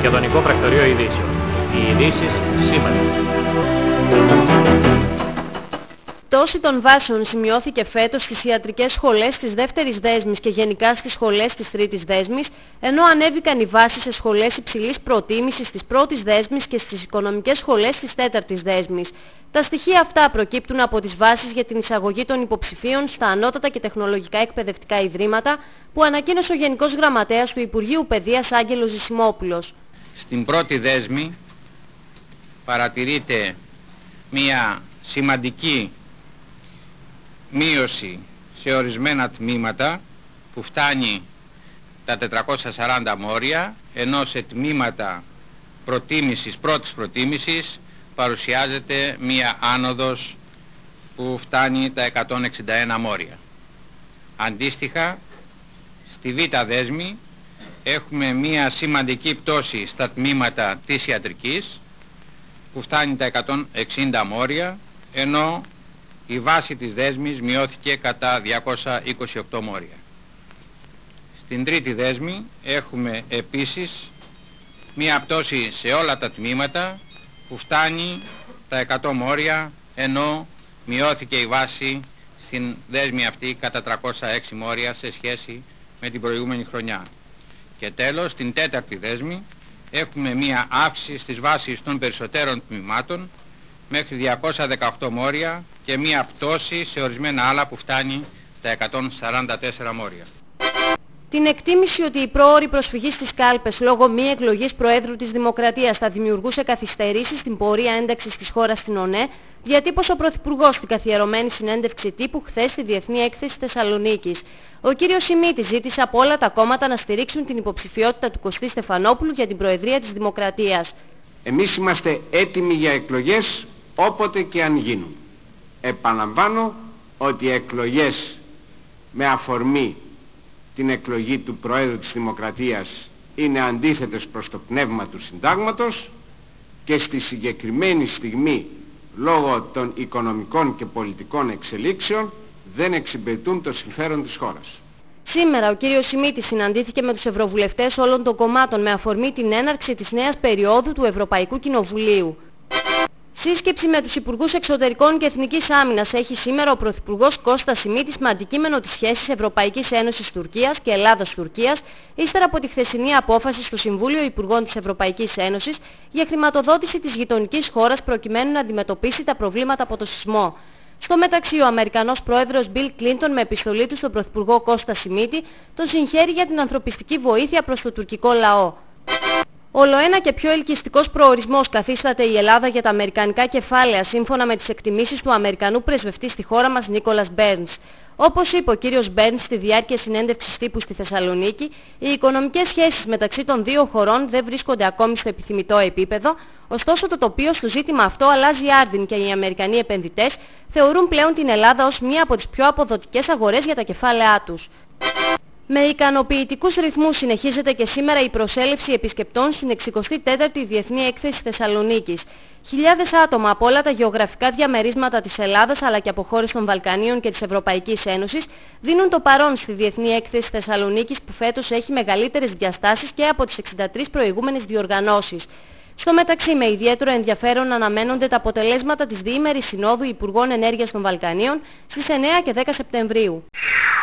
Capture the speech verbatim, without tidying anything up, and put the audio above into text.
Μακεδονικό Πρακτορείο Ειδήσεων. Οι ειδήσεις σήμερα. Πτώση των βάσεων σημειώθηκε φέτος στις ιατρικές σχολές της δεύτερης δέσμης και γενικά στις σχολές της τρίτης δέσμης, ενώ ανέβηκαν οι βάσεις σε σχολές υψηλής προτίμησης της πρώτης δέσμης και στις οικονομικές σχολές της τέταρτης δέσμης. Τα στοιχεία αυτά προκύπτουν από τις βάσεις για την εισαγωγή των υποψηφίων στα ανώτατα και τεχνολογικά εκπαιδευτικά ιδρύματα που ανακοίνωσε ο Γενικός Γραμματέας του Υπουργείου Παιδείας Άγγελος Ζησιμόπουλος. Στην πρώτη δέσμη παρατηρείται μια σημαντική μείωση σε ορισμένα τμήματα που φτάνει τα τετρακόσια σαράντα μόρια, ενώ σε τμήματα προτίμησης, πρώτης προτίμησης παρουσιάζεται μία άνοδος που φτάνει τα εκατόν εξήντα ένα μόρια. Αντίστοιχα, στη β' δέσμη έχουμε μία σημαντική πτώση στα τμήματα της ιατρικής που φτάνει τα εκατόν εξήντα μόρια, ενώ η βάση της δέσμης μειώθηκε κατά διακόσια είκοσι οκτώ μόρια. Στην τρίτη δέσμη έχουμε επίσης μία πτώση σε όλα τα τμήματα που φτάνει τα εκατό μόρια, ενώ μειώθηκε η βάση στην δέσμη αυτή κατά τριακόσια έξι μόρια σε σχέση με την προηγούμενη χρονιά. Και τέλος, στην τέταρτη δέσμη έχουμε μία αύξηση στις βάσεις των περισσότερων τμήματων μέχρι διακόσια δεκαοκτώ μόρια και μία πτώση σε ορισμένα άλλα που φτάνει τα εκατόν σαράντα τέσσερα μόρια. Την εκτίμηση ότι η πρόωρη προσφυγή στις κάλπες λόγω μη εκλογής Προέδρου της Δημοκρατίας θα δημιουργούσε καθυστερήσεις στην πορεία ένταξης της χώρας στην ΟΝΕ, διατύπωσε ο Πρωθυπουργός στην καθιερωμένη συνέντευξη τύπου χθες στη Διεθνή Έκθεση Θεσσαλονίκης. Ο κύριος Σιμίτης ζήτησε από όλα τα κόμματα να στηρίξουν την υποψηφιότητα του Κωστή Στεφανόπουλου για την Προεδρία της Δημοκρατίας. Εμείς είμαστε έτοιμοι για εκλογές όποτε και αν γίνουν. Επαναλαμβάνω ότι οι εκλογές με αφορμή την εκλογή του Προέδρου της Δημοκρατίας είναι αντίθετες προς το πνεύμα του Συντάγματος και στη συγκεκριμένη στιγμή λόγω των οικονομικών και πολιτικών εξελίξεων δεν εξυπηρετούν το συμφέρον της χώρας. Σήμερα ο κύριος Σιμίτης συναντήθηκε με τους ευρωβουλευτές όλων των κομμάτων με αφορμή την έναρξη της νέας περίοδου του Ευρωπαϊκού Κοινοβουλίου. Σύσκεψη με τους Υπουργούς Εξωτερικών και Εθνικής Άμυνας έχει σήμερα ο Πρωθυπουργός Κώστας Σιμίτης με αντικείμενο τις σχέσεις Ευρωπαϊκής Ένωσης Τουρκίας και Ελλάδας-Τουρκίας, ύστερα από τη χθεσινή απόφαση στο Συμβούλιο Υπουργών της Ευρωπαϊκής Ένωσης για χρηματοδότηση της γειτονικής χώρας προκειμένου να αντιμετωπίσει τα προβλήματα από το σεισμό. Στο μεταξύ, ο Αμερικανός Πρόεδρος Μπιλ Κλίντον με επιστολή του στον Πρωθυπουργό Κώστα Σιμίτη τον συγχαίρει για την ανθρωπιστική βοήθεια προς το τουρκικό λαό. Ολοένα και πιο ελκυστικός προορισμός καθίσταται η Ελλάδα για τα αμερικανικά κεφάλαια σύμφωνα με τις εκτιμήσεις του Αμερικανού πρεσβευτή στη χώρα μας Νίκολας Μπέρνς. Όπως είπε ο κύριος Μπέρνς στη διάρκεια συνέντευξης τύπου στη Θεσσαλονίκη, οι οικονομικές σχέσεις μεταξύ των δύο χωρών δεν βρίσκονται ακόμη στο επιθυμητό επίπεδο, ωστόσο το τοπίο στο ζήτημα αυτό αλλάζει άρδιν και οι Αμερικανοί επενδυτές θεωρούν πλέον την Ελλάδα ως μία από τις πιο αποδοτικές αγορές για τα κεφάλαιά τους. Με ικανοποιητικούς ρυθμούς συνεχίζεται και σήμερα η προσέλευση επισκεπτών στην εξηκοστή τέταρτη Διεθνή Έκθεση Θεσσαλονίκης. Χιλιάδες άτομα από όλα τα γεωγραφικά διαμερίσματα της Ελλάδας αλλά και από χώρες των Βαλκανίων και της Ευρωπαϊκής Ένωσης δίνουν το παρόν στη Διεθνή Έκθεση Θεσσαλονίκης που φέτος έχει μεγαλύτερες διαστάσεις και από τις εξήντα τρεις προηγούμενες διοργανώσεις. Στο μεταξύ, με ιδιαίτερο ενδιαφέρον αναμένονται τα αποτελέσματα της διήμερης Συνόδου Υπουργών Ενέργειας των Βαλκανίων στις εννέα και δέκα Σεπτεμβρίου.